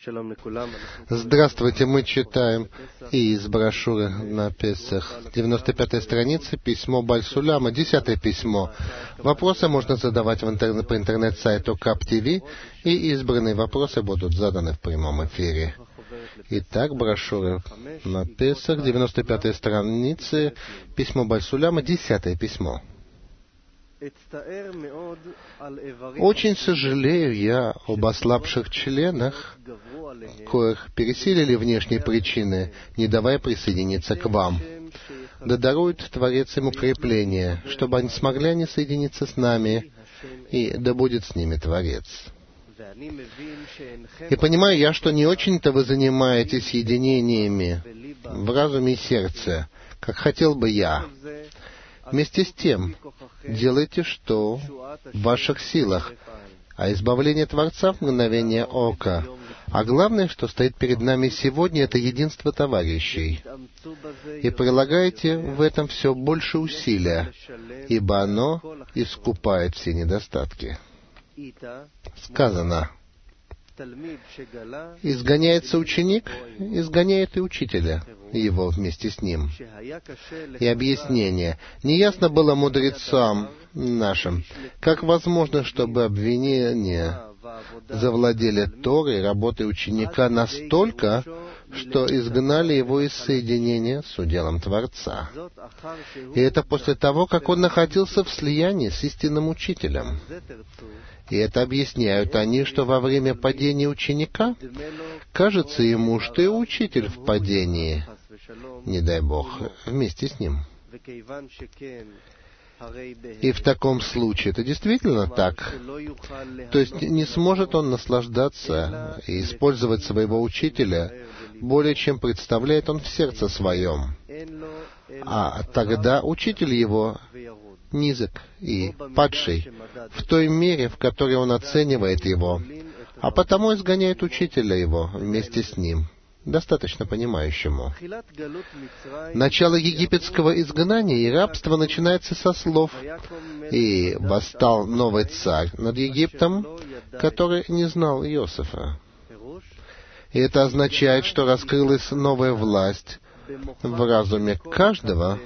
Здравствуйте, мы читаем из брошюры на Песах, 95-я страница, письмо Баль-Суляма, 10-е письмо. Вопросы можно задавать по интернет-сайту КАП-ТВ, и избранные вопросы будут заданы в прямом эфире. Итак, брошюра на Песах, 95-я страница, письмо Баль-Суляма, 10-е письмо. Очень сожалею я об ослабших членах, коих пересилили внешние причины, не давая присоединиться к вам. Да дарует Творец им укрепление, чтобы они смогли они соединиться с нами, и да будет с ними Творец. И понимаю я, что не очень-то вы занимаетесь единениями в разуме и сердце, как хотел бы я. Вместе с тем, делайте, что в ваших силах, а избавление Творца в мгновение ока. А главное, что стоит перед нами сегодня, это единство товарищей. И прилагайте в этом все больше усилия, ибо оно искупает все недостатки. Сказано: изгоняется ученик, изгоняет и учителя его вместе с ним. И объяснение. Неясно было мудрецам нашим, как возможно, чтобы обвинения завладели Торой, работой ученика настолько, что изгнали его из соединения с уделом Творца. И это после того, как он находился в слиянии с истинным учителем. И это объясняют они, что во время падения ученика кажется ему, что и учитель в падении, не дай Бог, вместе с ним. И в таком случае это действительно так. То есть не сможет он наслаждаться и использовать своего учителя более, чем представляет он в сердце своем. А тогда учитель его низок и падший в той мере, в которой он оценивает его, а потому изгоняет учителя его вместе с ним, достаточно понимающему. Начало египетского изгнания и рабства начинается со слов: «И восстал новый царь над Египтом, который не знал Иосифа». И это означает, что раскрылась новая власть в разуме каждого,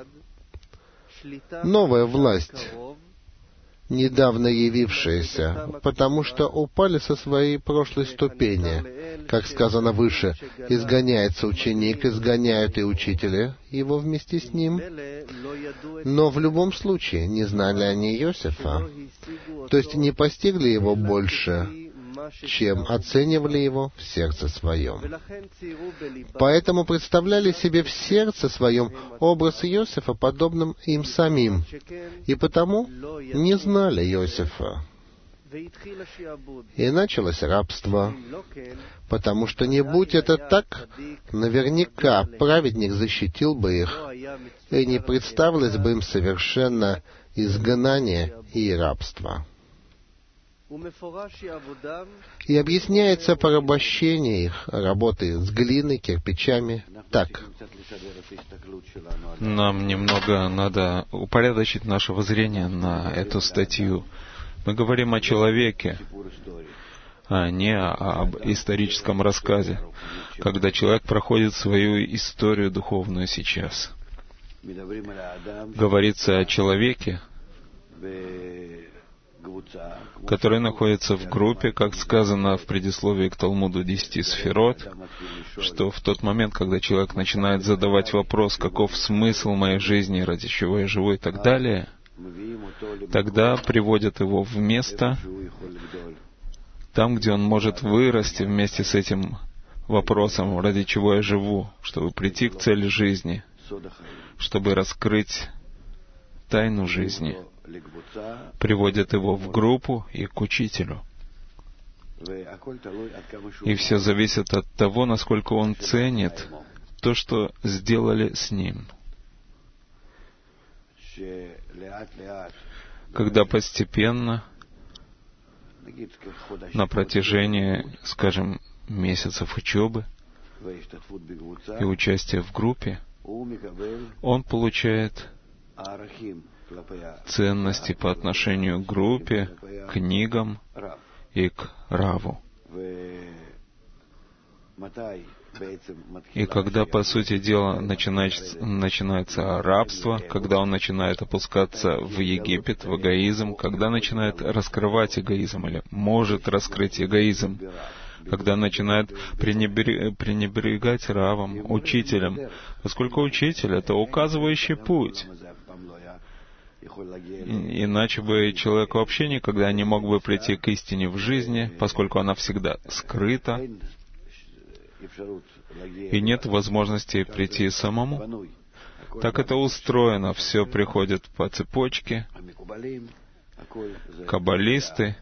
новая власть, недавно явившаяся, потому что упали со своей прошлой ступени. Как сказано выше, изгоняется ученик, изгоняют и учителя его вместе с ним. Но в любом случае не знали они Иосифа, то есть не постигли его больше, чем оценивали его в сердце своем. Поэтому представляли себе в сердце своем образ Иосифа подобным им самим, и потому не знали Иосифа. И началось рабство, потому что не будь это так, наверняка праведник защитил бы их, и не представилось бы им совершенно изгнание и рабство. И объясняется порабощение их работы с глиной, кирпичами так. Нам немного надо упорядочить наше воззрение на эту статью. Мы говорим о человеке, а не об историческом рассказе, когда человек проходит свою историю духовную сейчас. Говорится о человеке, который находится в группе, как сказано в предисловии к Талмуду 10 сферот, что в тот момент, когда человек начинает задавать вопрос, каков смысл моей жизни, ради чего я живу и так далее, тогда приводят его в место, там, где он может вырасти вместе с этим вопросом, ради чего я живу, чтобы прийти к цели жизни, чтобы раскрыть тайну жизни. Приводят его в группу и к учителю. И все зависит от того, насколько он ценит то, что сделали с ним. Когда постепенно, на протяжении, скажем, месяцев учебы и участия в группе, он получает ценности по отношению к группе, книгам и к Раву. И когда, по сути дела, начинается рабство, когда он начинает опускаться в Египет, в эгоизм, когда начинает раскрывать эгоизм или может раскрыть эгоизм, когда начинает пренебрегать равом, учителем, поскольку учитель — это указывающий путь. Иначе бы человек вообще никогда не мог бы прийти к истине в жизни, поскольку она всегда скрыта, и нет возможности прийти самому. Так это устроено, все приходит по цепочке. Каббалисты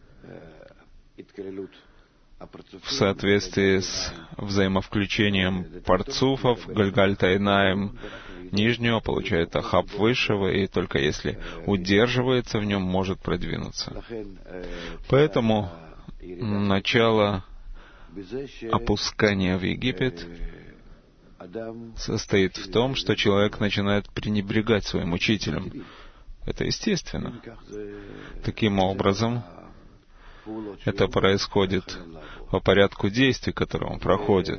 в соответствии с взаимовключением парцуфов, Гальгальта-Инаем нижнего получает Ахаб высшего, и только если удерживается в нем, может продвинуться. Поэтому начало опускания в Египет состоит в том, что человек начинает пренебрегать своим учителем. Это естественно. Таким образом, это происходит по порядку действий, которые он проходит.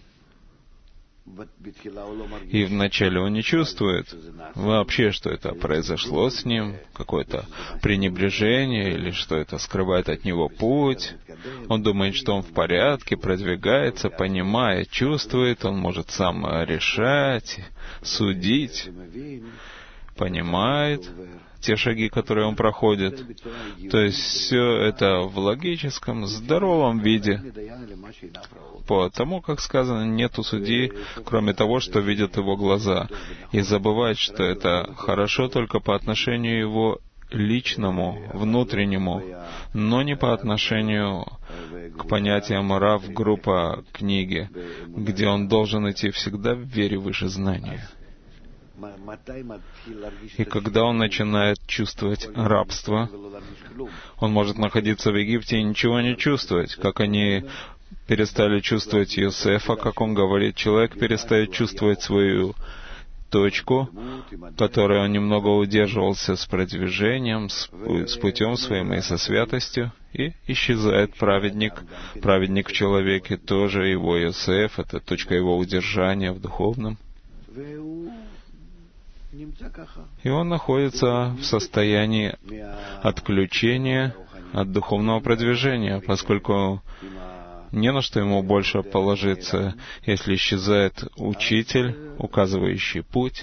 И вначале он не чувствует вообще, что это произошло с ним, какое-то пренебрежение, или что это скрывает от него путь. Он думает, что он в порядке, продвигается, понимает, чувствует, он может сам решать, судить, понимает те шаги, которые он проходит. То есть все это в логическом, здоровом виде. Потому, как сказано, нету судьи, кроме того, что видят его глаза. И забывать, что это хорошо только по отношению его личному, внутреннему, но не по отношению к понятиям Рав, группа, книги, где он должен идти всегда в вере выше знания. И когда он начинает чувствовать рабство, он может находиться в Египте и ничего не чувствовать, как они перестали чувствовать Йосефа, как он говорит, человек перестает чувствовать свою точку, которой он немного удерживался с продвижением, с путем своим и со святостью, и исчезает праведник. Праведник в человеке тоже его Йосеф, это точка его удержания в духовном. И он находится в состоянии отключения от духовного продвижения, поскольку не на что ему больше положиться, если исчезает учитель, указывающий путь.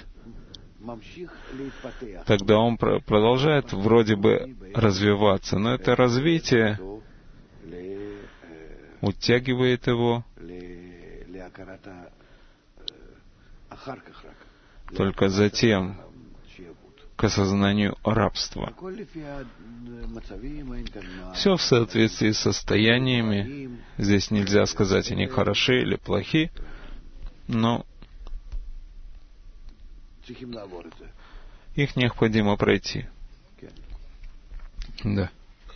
Тогда он продолжает вроде бы развиваться, но это развитие утягивает его только затем к осознанию рабства. Все в соответствии с состояниями. Здесь нельзя сказать, они хороши или плохи, но их необходимо пройти. Да.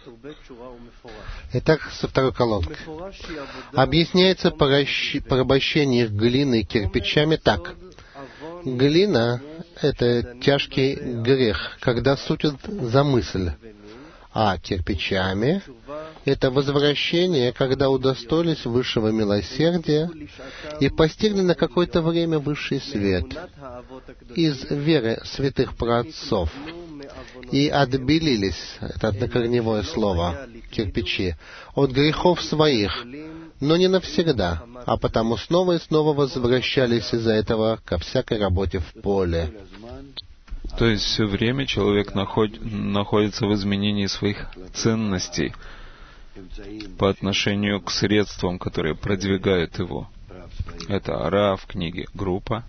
Итак, со второй колонки. Объясняется порабощение глины кирпичами так. Глина — это тяжкий грех, когда судят за мысль, а кирпичами — это возвращение, когда удостоились высшего милосердия и постигли на какое-то время высший свет из веры святых праотцов и отбелились, это однокорневое слово, кирпичи, от грехов своих, но не навсегда, а потому снова и снова возвращались из-за этого ко всякой работе в поле. То есть все время человек находится в изменении своих ценностей по отношению к средствам, которые продвигают его. Это Рав, книги, группа.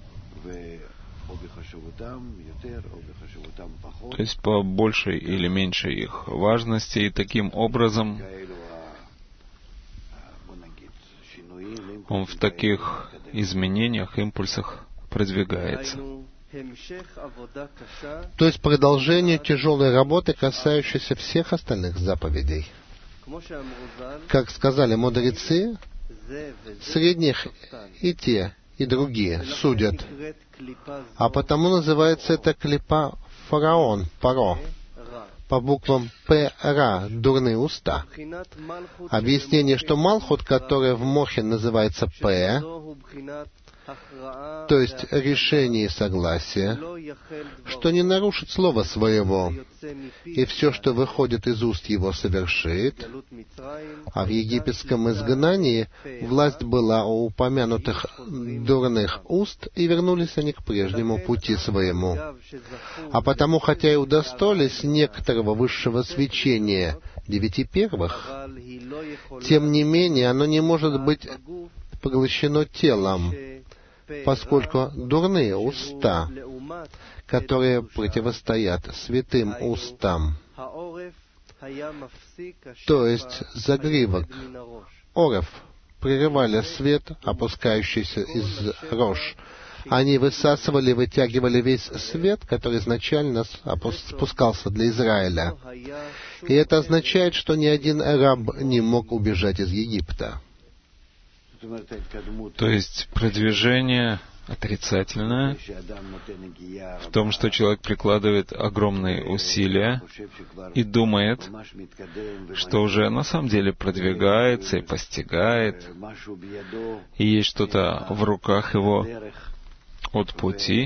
То есть по большей или меньшей их важности, и таким образом он в таких изменениях, импульсах продвигается. То есть продолжение тяжелой работы, касающейся всех остальных заповедей. Как сказали мудрецы, средних и те, и другие судят. А потому называется это клипа фараон, Паро, по буквам П-Ра, дурные уста. Объяснение, что Малхут, которая в Мохе называется П, то есть решение и согласие, что не нарушит слова своего, и все, что выходит из уст его, совершит. А в египетском изгнании власть была у упомянутых дурных уст, и вернулись они к прежнему пути своему. А потому, хотя и удостоились некоторого высшего свечения 9 первых, тем не менее оно не может быть поглощено телом, поскольку дурные уста, которые противостоят святым устам, то есть загривок, орев, прерывали свет, опускающийся из рож. Они высасывали, вытягивали весь свет, который изначально спускался для Израиля. И это означает, что ни один раб не мог убежать из Египта. То есть продвижение отрицательное в том, что человек прикладывает огромные усилия и думает, что уже на самом деле продвигается и постигает, и есть что-то в руках его от пути,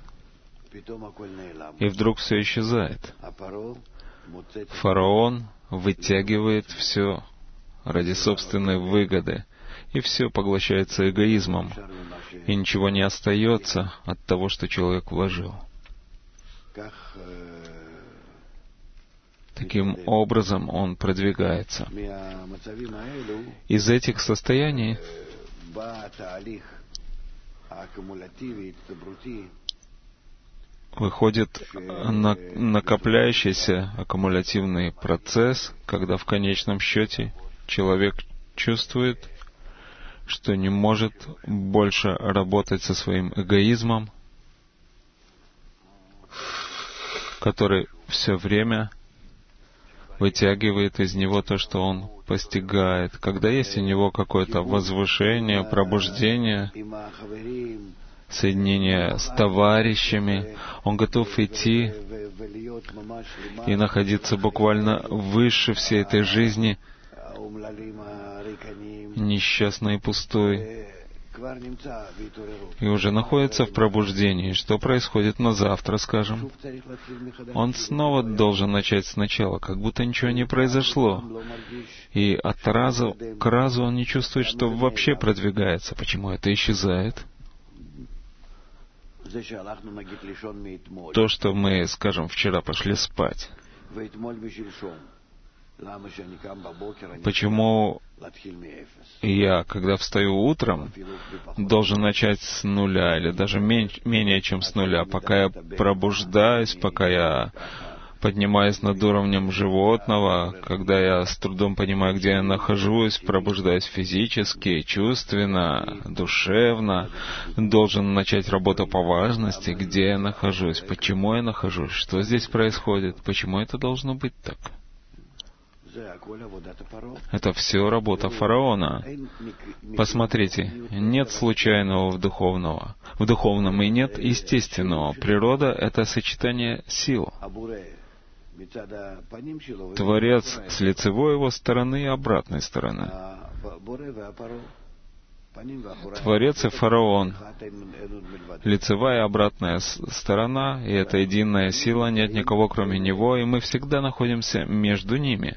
и вдруг все исчезает. Фараон вытягивает все ради собственной выгоды, и все поглощается эгоизмом, и ничего не остается от того, что человек вложил. Таким образом он продвигается. Из этих состояний выходит накопляющийся аккумулятивный процесс, когда в конечном счете человек чувствует, что не может больше работать со своим эгоизмом, который все время вытягивает из него то, что он постигает. Когда есть у него какое-то возвышение, пробуждение, соединение с товарищами, он готов идти и находиться буквально выше всей этой жизни, несчастной и пустой, и уже находится в пробуждении. Что происходит на завтра, скажем? Он снова должен начать сначала, как будто ничего не произошло. И от раза к разу он не чувствует, что вообще продвигается. Почему это исчезает? То, что мы, скажем, вчера пошли спать. Почему я, когда встаю утром, должен начать с нуля, или даже менее чем с нуля, пока я пробуждаюсь, пока я поднимаюсь над уровнем животного, когда я с трудом понимаю, где я нахожусь, пробуждаюсь физически, чувственно, душевно, должен начать работу по важности, где я нахожусь, почему я нахожусь, что здесь происходит, почему это должно быть так. Это все работа фараона. Посмотрите, нет случайного в духовного. В духовном и нет естественного. Природа — это сочетание сил. Творец с лицевой его стороны и обратной стороны. Творец и фараон. Лицевая и обратная сторона, и это единая сила, нет никого кроме него, и мы всегда находимся между ними.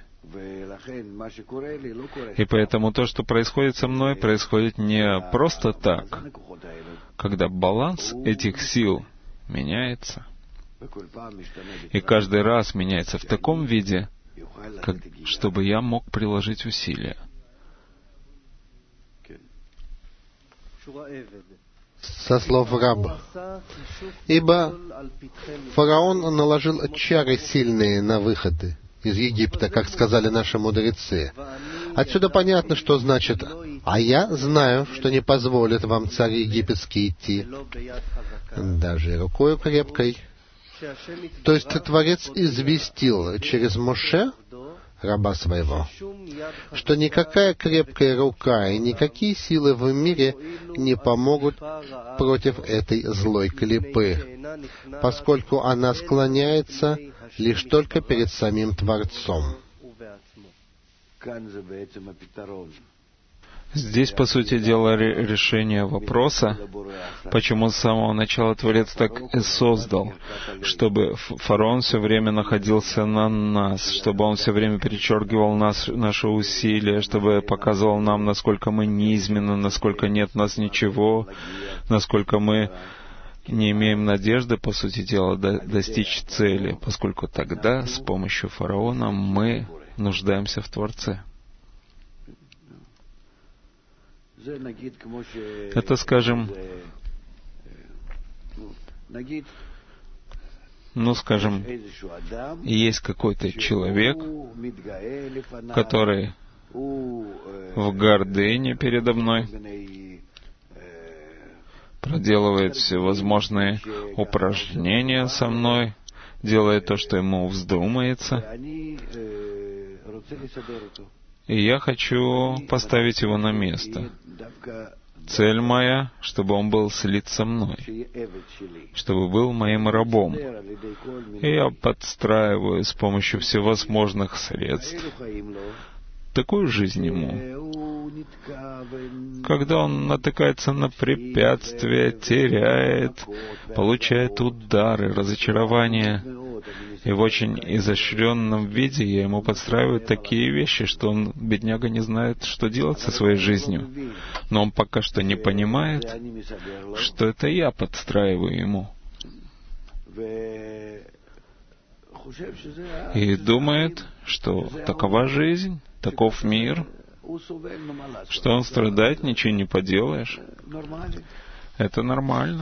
И поэтому то, что происходит со мной, происходит не просто так. Когда баланс этих сил меняется, и каждый раз меняется в таком виде, чтобы я мог приложить усилия. Со слов раба. Ибо фараон наложил чары сильные на выходы из Египта, как сказали наши мудрецы. Отсюда понятно, что значит «а я знаю, что не позволит вам царь египетский идти, даже рукою крепкой». То есть Творец известил через Моше, раба своего, что никакая крепкая рука и никакие силы в мире не помогут против этой злой клипы. поскольку она склоняется лишь только перед самим Творцом. Здесь, по сути дела, решение вопроса, почему с самого начала Творец так и создал, чтобы фараон все время находился на нас, чтобы он все время перечеркивал наши усилия, чтобы показывал нам, насколько мы низменны, насколько нет в нас ничего, насколько мы не имеем надежды, по сути дела, достичь цели, поскольку тогда с помощью фараона мы нуждаемся в Творце. Это, скажем, есть какой-то человек, который в гордыне передо мной проделывает всевозможные упражнения со мной, делает то, что ему вздумается, и я хочу поставить его на место. Цель моя, чтобы он был слит со мной, чтобы был моим рабом. И я подстраиваю с помощью всевозможных средств такую жизнь ему, когда он натыкается на препятствия, теряет, получает удары, разочарования. И в очень изощренном виде я ему подстраиваю такие вещи, что он, бедняга, не знает, что делать со своей жизнью. Но он пока что не понимает, что это я подстраиваю ему. И думает, что такова жизнь, таков мир, что он страдает, ничего не поделаешь. Это нормально.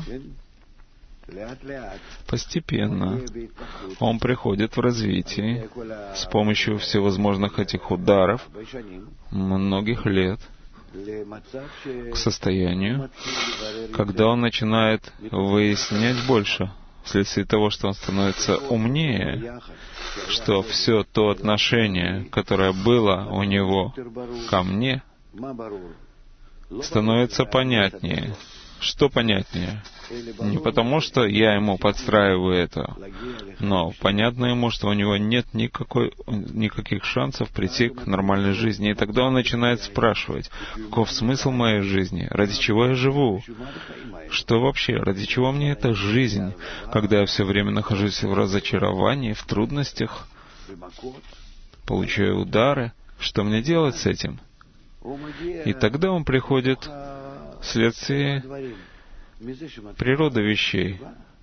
Постепенно он приходит в развитие с помощью всевозможных этих ударов многих лет к состоянию, когда он начинает выяснять больше, вследствие того, что он становится умнее, что все то отношение, которое было у него ко мне, становится понятнее. Что понятнее? Не потому, что я ему подстраиваю это, но понятно ему, что у него нет никаких шансов прийти к нормальной жизни. И тогда он начинает спрашивать, каков смысл моей жизни, ради чего я живу, что вообще, ради чего мне эта жизнь, когда я все время нахожусь в разочаровании, в трудностях, получаю удары, что мне делать с этим? И тогда он приходит вследствие природы вещей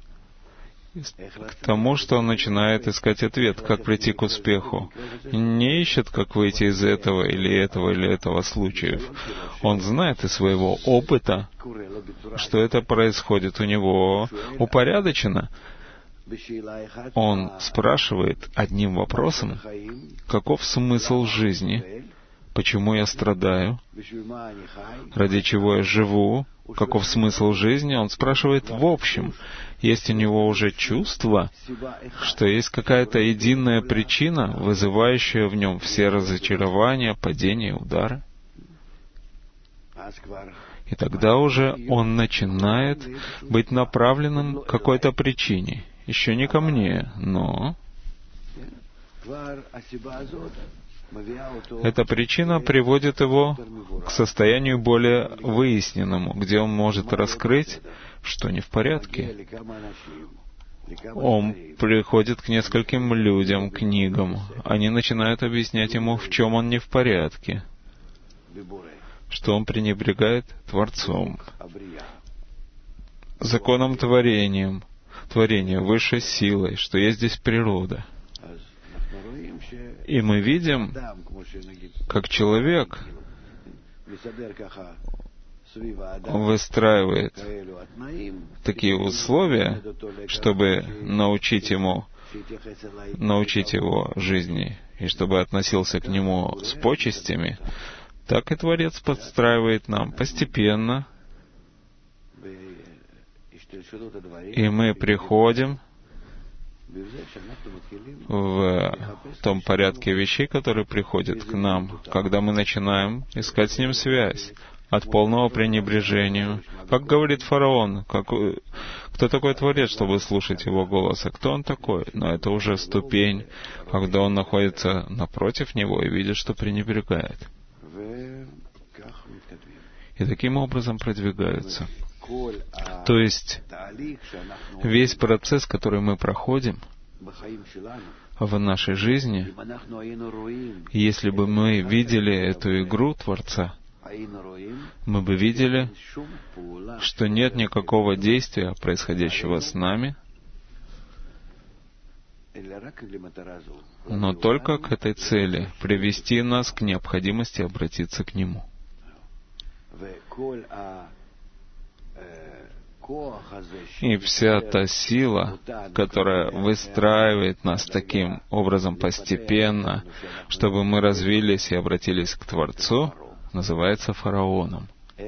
к тому, что он начинает искать ответ, как прийти к успеху. Не ищет, как выйти из этого или этого случаев. Он знает из своего опыта, что это происходит у него упорядочено. Он спрашивает одним вопросом, каков смысл жизни, почему я страдаю, ради чего я живу, каков смысл жизни, он спрашивает в общем. Есть у него уже чувство, что есть какая-то единая причина, вызывающая в нем все разочарования, падения, удары. И тогда уже он начинает быть направленным к какой-то причине. Еще не ко мне, но эта причина приводит его к состоянию более выясненному, где он может раскрыть, что не в порядке. Он приходит к нескольким людям, книгам. Они начинают объяснять ему, в чем он не в порядке, что он пренебрегает Творцом, законом творения, высшей силой, что есть здесь природа. И мы видим, как человек выстраивает такие условия, чтобы научить его жизни, и чтобы относился к нему с почестями, так и Творец подстраивает нам постепенно, и мы приходим в том порядке вещей, которые приходят к нам, когда мы начинаем искать с Ним связь. от полного пренебрежения. Как говорит фараон, кто такой Творец, чтобы слушать его голос, а кто он такой? Но это уже ступень, когда он находится напротив него и видит, что пренебрегает. И таким образом продвигаются. То есть весь процесс, который мы проходим в нашей жизни, если бы мы видели эту игру Творца, мы бы видели, что нет никакого действия, происходящего с нами, но только к этой цели — привести нас к необходимости обратиться к Нему. И вся та сила, которая выстраивает нас таким образом постепенно, чтобы мы развились и обратились к Творцу, называется фараоном.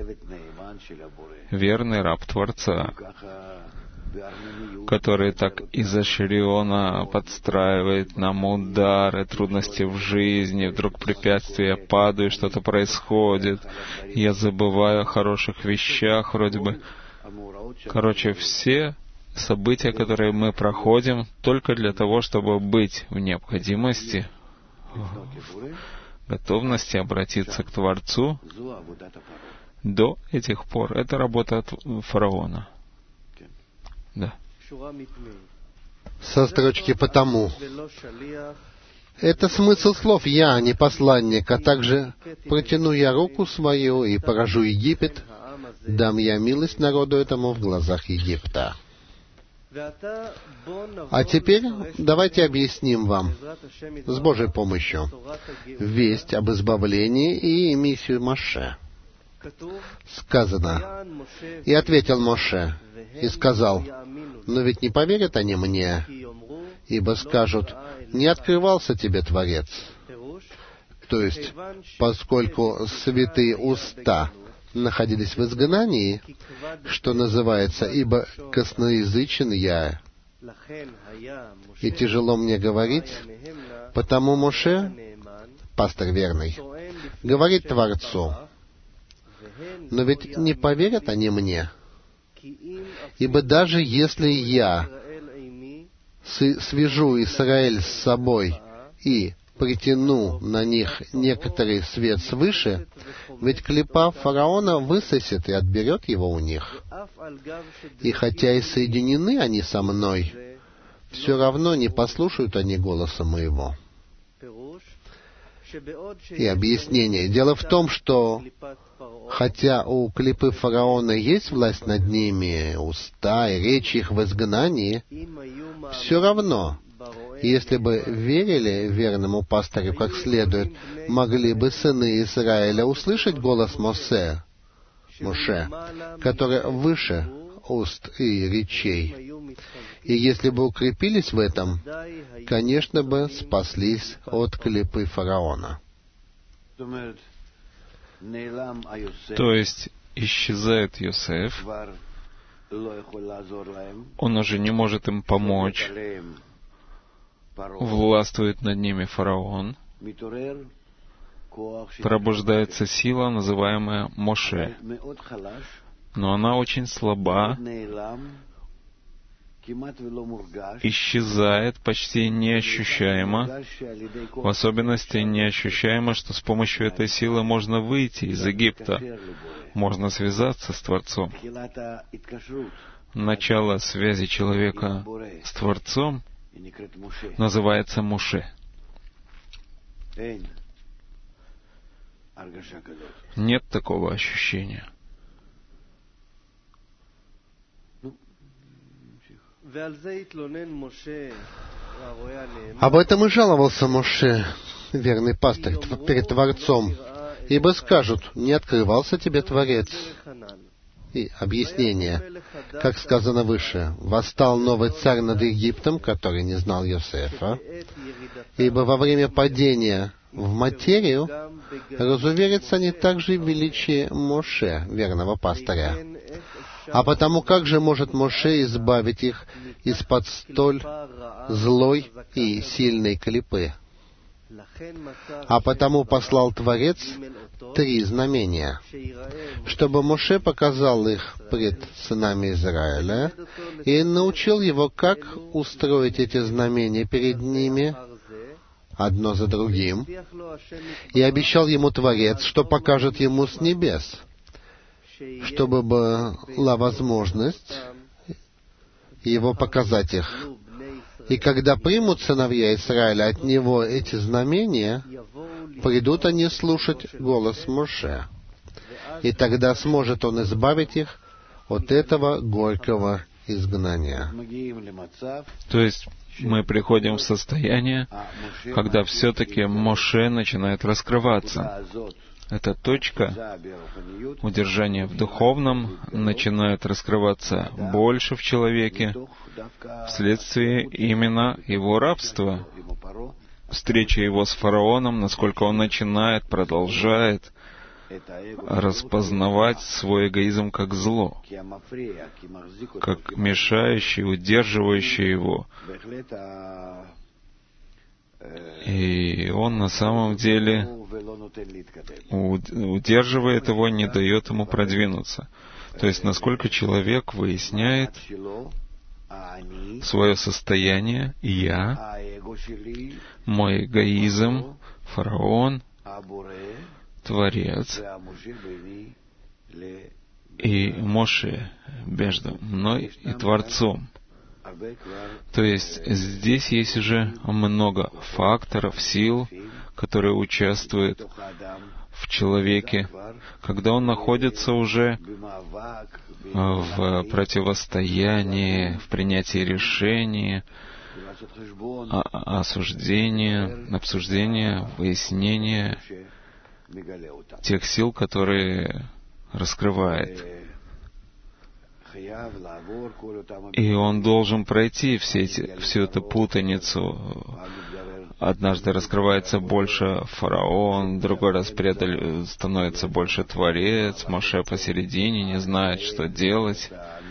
Верный раб Творца, который так изощренно подстраивает нам удары, трудности в жизни, вдруг препятствия, я падаю, что-то происходит, я забываю о хороших вещах, вроде бы. Короче, все события, которые мы проходим, только для того, чтобы быть в необходимости, в готовности обратиться к Творцу. До этих пор это работа от фараона. Да. Со строчки «потому». Это смысл слов «я, не посланник», а также «протяну я руку свою и поражу Египет, дам я милость народу этому в глазах Египта». А теперь давайте объясним вам с Божьей помощью весть об избавлении и миссию Моше. Сказано: «И ответил Моше, и сказал: но ведь не поверят они мне, ибо скажут: не открывался тебе Творец». То есть, поскольку святые уста находились в изгнании, что называется, ибо косноязычен я, и тяжело мне говорить, потому Моше, пастырь верный, говорит Творцу: но ведь не поверят они мне, ибо даже если я свяжу Израиль с собой и притяну на них некоторый свет свыше, ведь клипа фараона высосет и отберет его у них. И хотя и соединены они со мной, все равно не послушают они голоса моего. И объяснение. Дело в том, что хотя у клипы фараона есть власть над ними, уста и речь их в изгнании, все равно, если бы верили верному пастырю как следует, могли бы сыны Израиля услышать голос Моше, который выше уст и речей. И если бы укрепились в этом, конечно бы спаслись от клипы фараона. То есть исчезает Йосеф, он уже не может им помочь, властвует над ними фараон, пробуждается сила, называемая Моше, но она очень слаба, исчезает почти неощущаемо, в особенности неощущаемо, что с помощью этой силы можно выйти из Египта, можно связаться с Творцом. Начало связи человека с Творцом называется Моше. Нет такого ощущения. Об этом и жаловался Моше, верный пастырь, перед Творцом. Ибо скажут: не открывался тебе Творец. И объяснение, как сказано выше: восстал новый царь над Египтом, который не знал Йосефа, ибо во время падения в материю разуверятся они также в величии Моше, верного пастыря. А потому как же может Моше избавить их из-под столь злой и сильной клипы? А потому послал Творец 3 знамения, чтобы Моше показал их пред сынами Израиля и научил его, как устроить эти знамения перед ними, одно за другим, и обещал ему Творец, что покажет ему с небес, чтобы была возможность его показать их. И когда примут сыновья Израиля от него эти знамения, придут они слушать голос Моше, и тогда сможет он избавить их от этого горького изгнания. То есть мы приходим в состояние, когда все-таки Моше начинает раскрываться. Эта точка удержания в духовном начинает раскрываться больше в человеке вследствие именно его рабства, встреча его с фараоном, насколько он начинает, продолжает распознавать свой эгоизм как зло, как мешающий, удерживающий его. И он на самом деле удерживает его, не дает ему продвинуться. То есть, насколько человек выясняет свое состояние, я, мой эгоизм, фараон, Творец и Моше между мной и Творцом. То есть здесь есть уже много факторов, сил, которые участвуют в человеке, когда он находится уже в противостоянии, в принятии решений, обсуждения, выяснения тех сил, которые раскрывает. И он должен пройти всю эту путаницу. Однажды раскрывается больше фараон, в другой раз становится больше Творец, Моше посередине не знает, что делать.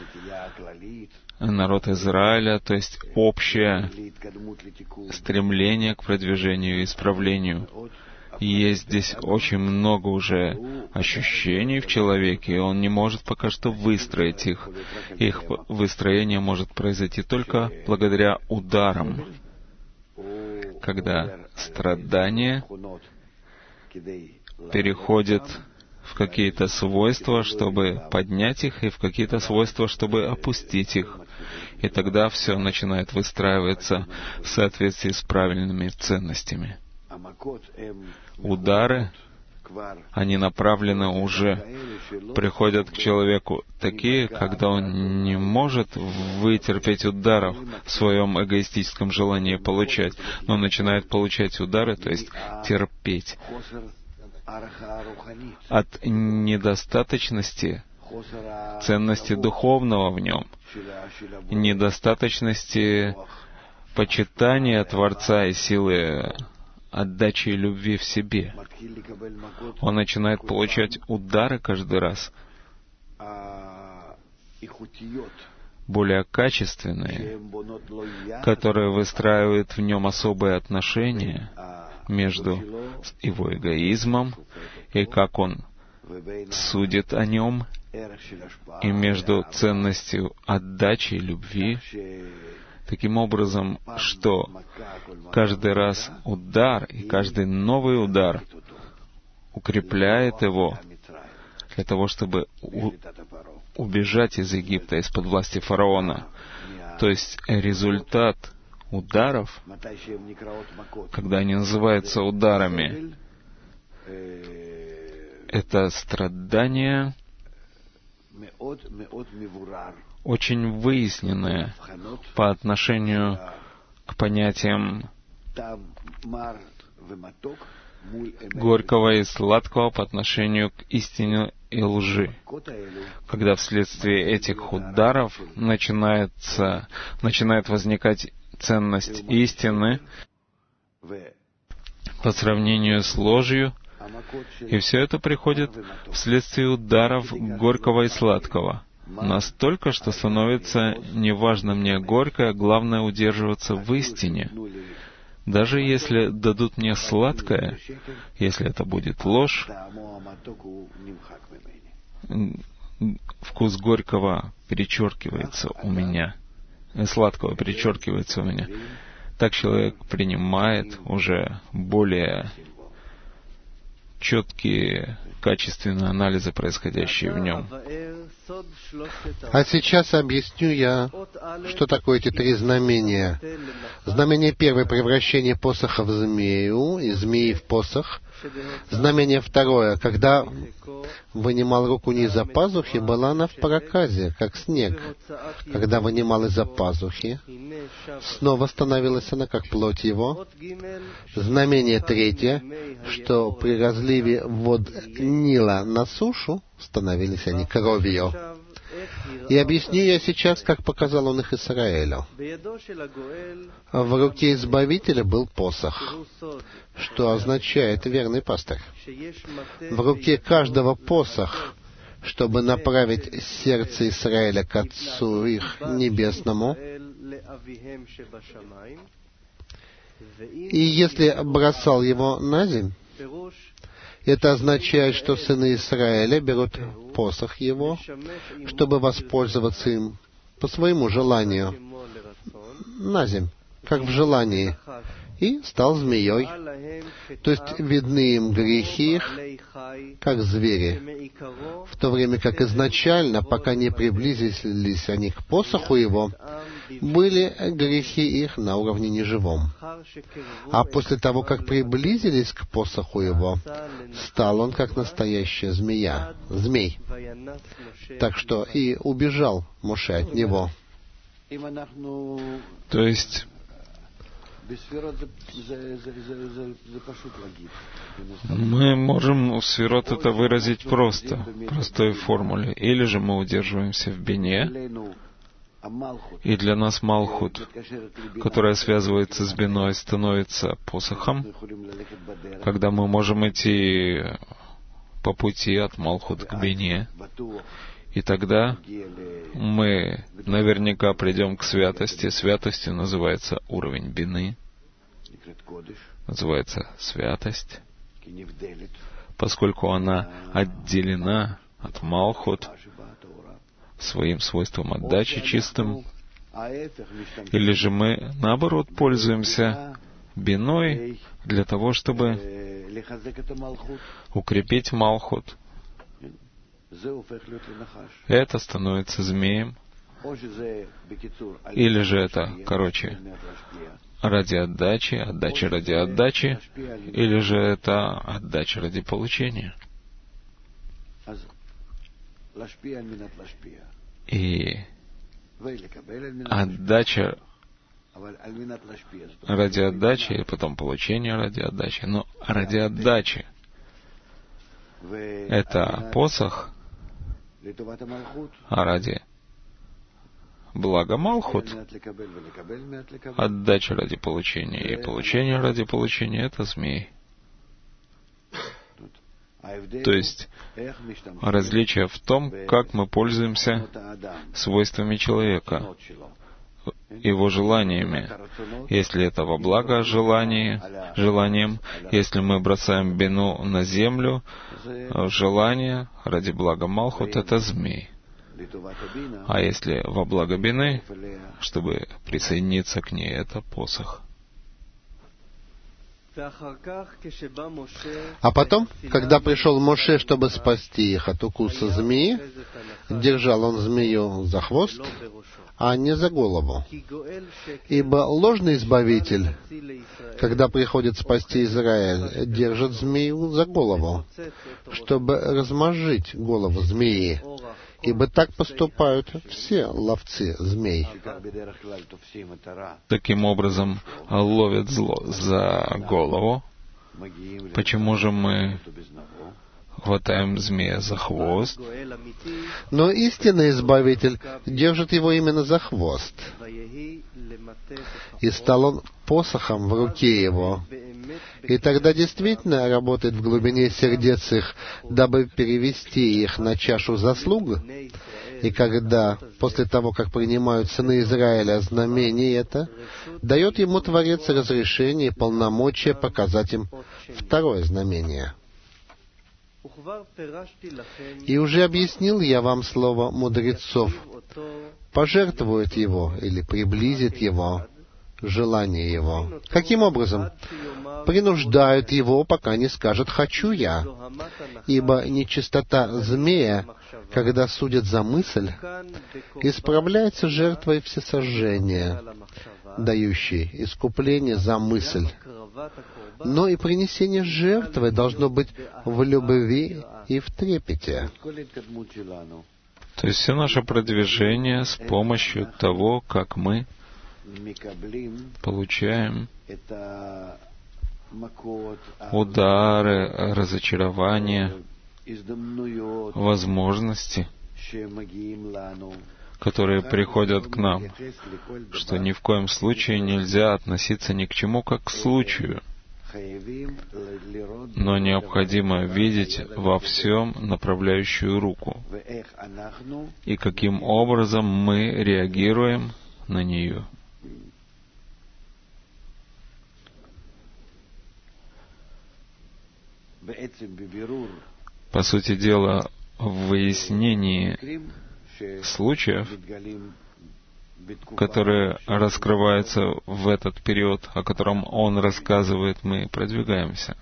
Народ Израиля, то есть общее стремление к продвижению и исправлению. Есть здесь очень много уже ощущений в человеке, и он не может пока что выстроить их. Их выстроение может произойти только благодаря ударам, когда страдания переходят в какие-то свойства, чтобы поднять их, и в какие-то свойства, чтобы опустить их. И тогда все начинает выстраиваться в соответствии с правильными ценностями. Удары, они направлены уже, приходят к человеку такие, когда он не может вытерпеть ударов в своем эгоистическом желании получать, но начинает получать удары, то есть терпеть от недостаточности ценности духовного в нем, недостаточности почитания Творца и силы отдачи и любви в себе. Он начинает получать удары каждый раз, более качественные, которые выстраивают в нем особые отношения между его эгоизмом и как он судит о нем, и между ценностью отдачи и любви, таким образом, что каждый раз удар и каждый новый удар укрепляет его для того, чтобы убежать из Египта, из-под власти фараона. То есть результат ударов, когда они называются ударами, это страдание, очень выясненное по отношению к понятиям горького и сладкого по отношению к истине и лжи. Когда вследствие этих ударов начинает возникать ценность истины по сравнению с ложью, и все это приходит вследствие ударов горького и сладкого. Настолько, что становится неважно мне горькое, главное удерживаться в истине. Даже если дадут мне сладкое, если это будет ложь, вкус горького перечеркивается у меня, сладкого перечеркивается у меня. Так человек принимает уже более четкие, качественные анализы, происходящие в нем. А сейчас объясню я, что такое эти три знамения. Знамение первое — превращение посоха в змею, и змеи в посох. Знамение второе — когда вынимал руку не из-за пазухи, была она в проказе, как снег. Когда вынимал из-за пазухи, снова становилась она, как плоть его. Знамение третье, что при разливе вод Нила на сушу, становились они кровью. И объясню я сейчас, как показал он их Израилю. В руке Избавителя был посох, что означает верный пастырь. В руке каждого посох, чтобы направить сердце Израиля к Отцу их Небесному. И если бросал его на земь, это означает, что сыны Израиля берут посох его, чтобы воспользоваться им по своему желанию, на земь, как в желании, и стал змеей. То есть видны им грехи их, как звери, в то время как изначально, пока не приблизились они к посоху его, были грехи их на уровне неживом. А после того, как приблизились к посоху его, стал он как настоящая змея, змей. Так что и убежал Моше от него. То есть мы можем в сферот это выразить просто, простой формуле. Или же мы удерживаемся в бине, и для нас Малхут, которая связывается с биной, становится посохом, когда мы можем идти по пути от Малхут к бине, и тогда мы наверняка придем к святости. Святостью называется уровень бины, называется святость, поскольку она отделена от Малхут своим свойством отдачи чистым. Или же мы, наоборот, пользуемся биной для того, чтобы укрепить Малхут. Это становится змеем. Или же это, ради отдачи, отдача ради отдачи, или же это отдача ради получения. И отдача ради отдачи, и потом получение ради отдачи. Но ради отдачи это посох, а ради блага Малхут отдача ради получения, и получение ради получения — это змей. То есть различие в том, как мы пользуемся свойствами человека, его желаниями. Если это во благо желанием, если мы бросаем бину на землю, желание ради блага Малхут — это змей. А если во благо бины, чтобы присоединиться к ней, это посох. А потом, когда пришел Моше, чтобы спасти их от укуса змеи, держал он змею за хвост, а не за голову. Ибо ложный избавитель, когда приходит спасти Израиль, держит змею за голову, чтобы размозжить голову змеи. Ибо так поступают все ловцы змей. Таким образом, ловят зло за голову. Почему же мы хватаем змея за хвост? Но истинный избавитель держит его именно за хвост. И стал он посохом в руке его. И тогда действительно работает в глубине сердец их, дабы перевести их на чашу заслуг И когда, после того, как принимают сыны Израиля знамение это, дает ему Творец разрешение и полномочия показать им второе знамение. И уже объяснил я вам слово мудрецов. Пожертвует его или приблизит его, желание его. Каким образом? Принуждают его, пока не скажет «хочу я». Ибо нечистота змея, когда судят за мысль, исправляется жертвой всесожжения, дающей искупление за мысль. Но и принесение жертвы должно быть в любви и в трепете. То есть все наше продвижение с помощью того, как мы получаем удары, разочарования, возможности, которые приходят к нам, что ни в коем случае нельзя относиться ни к чему, как к случаю, но необходимо видеть во всем направляющую руку, и каким образом мы реагируем на нее. По сути дела, в выяснении случаев, которые раскрываются в этот период, о котором он рассказывает, мы продвигаемся.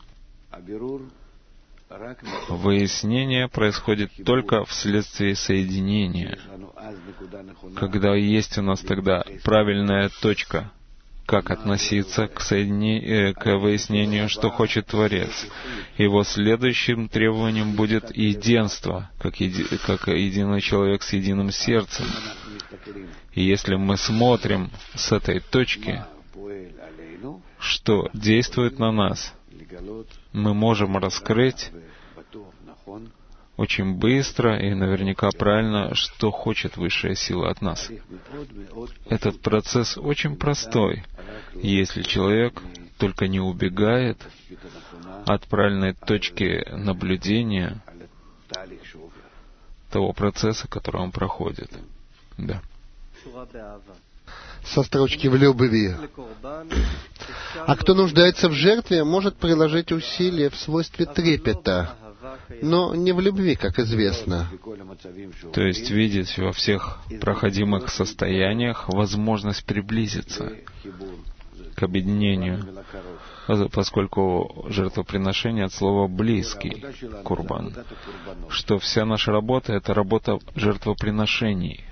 Выяснение происходит только вследствие соединения, когда есть у нас тогда правильная точка, как относиться к выяснению, что хочет Творец. Его следующим требованием будет единство, как единый человек с единым сердцем. И если мы смотрим с этой точки, что действует на нас, мы можем раскрыть очень быстро и наверняка правильно, что хочет высшая сила от нас. Этот процесс очень простой, если человек только не убегает от правильной точки наблюдения того процесса, который он проходит. Да. Со строчки «в любви». А кто нуждается в жертве, может приложить усилия в свойстве трепета, но не в любви, как известно. То есть видеть во всех проходимых состояниях возможность приблизиться к объединению, поскольку жертвоприношение от слова «близкий» — курбан, что вся наша работа — это работа жертвоприношений.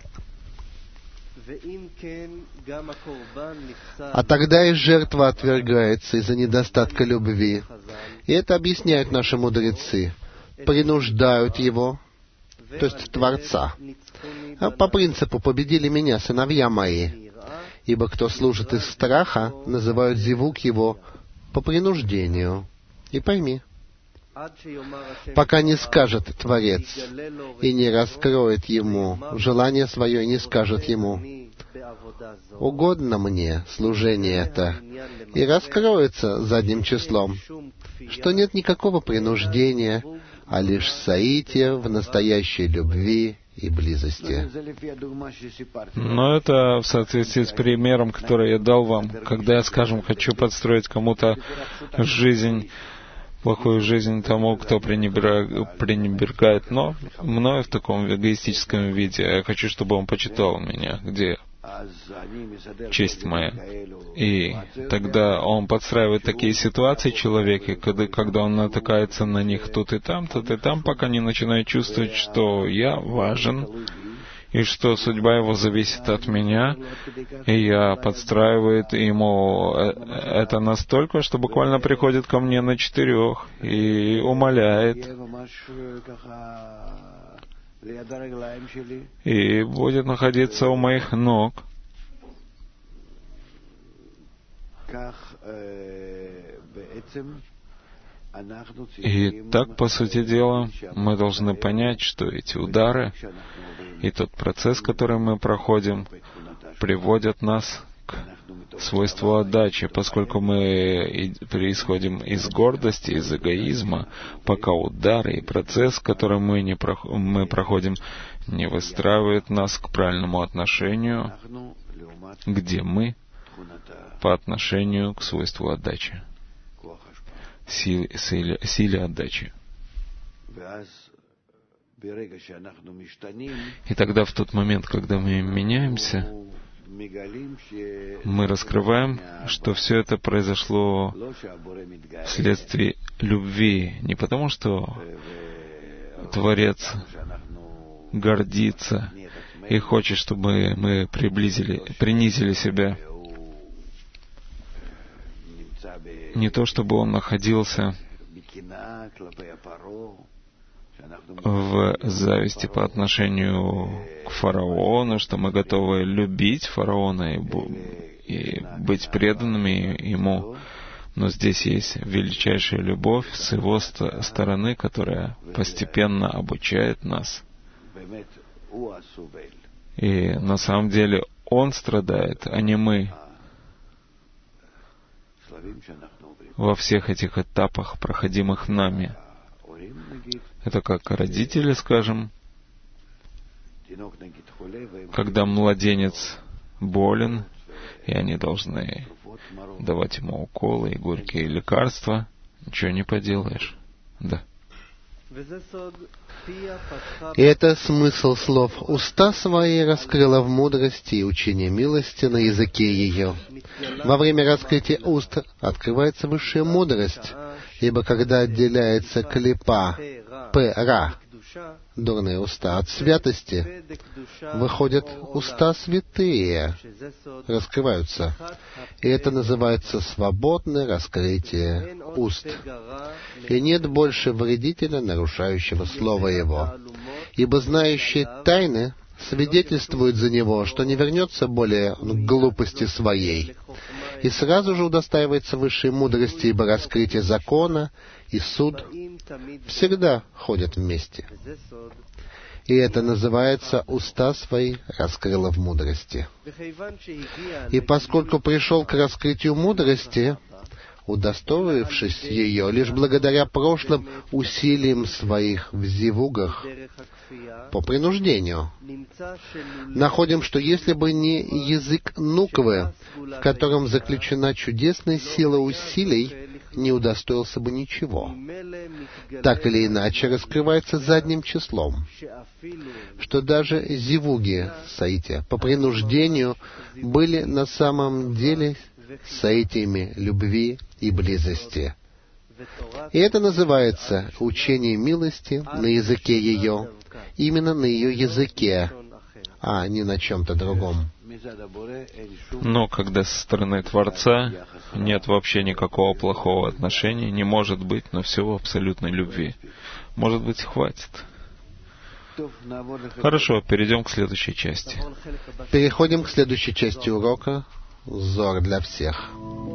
А тогда и жертва отвергается из-за недостатка любви. И это объясняют наши мудрецы. Принуждают его, то есть Творца. По принципу «победили меня, сыновья мои». Ибо кто служит из страха, называют зевук его по принуждению. И пойми, пока не скажет Творец и не раскроет ему желание свое и не скажет ему: «Угодно мне служение это», и раскроется задним числом, что нет никакого принуждения, а лишь соитие в настоящей любви и близости. Но это в соответствии с примером, который я дал вам, когда я, скажем, хочу подстроить кому-то жизнь, плохую жизнь тому, кто пренебрегает мною в таком эгоистическом виде. Я хочу, чтобы он почитал меня, где честь моя. И тогда он подстраивает такие ситуации человеке, когда он натыкается на них тут и там, пока не начинает чувствовать, что я важен, и что судьба его зависит от меня, и я подстраиваю ему это настолько, что буквально приходит ко мне на 4 и умоляет, и будет находиться у моих ног. И так, по сути дела, мы должны понять, что эти удары и тот процесс, который мы проходим, приводят нас к свойству отдачи, поскольку мы происходим из гордости, из эгоизма, пока удары и процесс, который мы проходим, не выстраивает нас к правильному отношению, где мы по отношению к свойству отдачи, силе отдачи. И тогда в тот момент, когда мы меняемся, мы раскрываем, что все это произошло вследствие любви, не потому что Творец гордится и хочет, чтобы мы принизили себя. Не то, чтобы он находился в зависти по отношению к фараону, что мы готовы любить фараона и быть преданными ему. Но здесь есть величайшая любовь с его стороны, которая постепенно обучает нас. И на самом деле он страдает, а не мы. Во всех этих этапах, проходимых нами. Это как родители, скажем, когда младенец болен, и они должны давать ему уколы и горькие лекарства, ничего не поделаешь. Да. И это смысл слов «Уста свои раскрыла в мудрости и учении милости на языке ее». Во время раскрытия уст открывается высшая мудрость, ибо когда отделяется клипа, пера, дурные уста, от святости, выходят уста святые, раскрываются. И это называется свободное раскрытие уст. И нет больше вредителя, нарушающего слово его. Ибо знающий тайны свидетельствует за него, что не вернется более к глупости своей. И сразу же удостаивается высшей мудрости, ибо раскрытие закона и суд всегда ходят вместе. И это называется «уста свои раскрыла в мудрости». И поскольку пришел к раскрытию мудрости, удостоившись ее лишь благодаря прошлым усилиям своих в зивугах по принуждению, находим, что если бы не язык нуквы, в котором заключена чудесная сила усилий, не удостоился бы ничего. Так или иначе, раскрывается задним числом, что даже зивуги саития по принуждению были на самом деле саитиями любви и близости. И это называется учение милости на языке ее, именно на ее языке, а не на чем-то другом. Но когда со стороны Творца нет вообще никакого плохого отношения, не может быть, но все в абсолютной любви. Может быть, хватит. Хорошо, перейдем к следующей части. Переходим к следующей части урока «Зор для всех».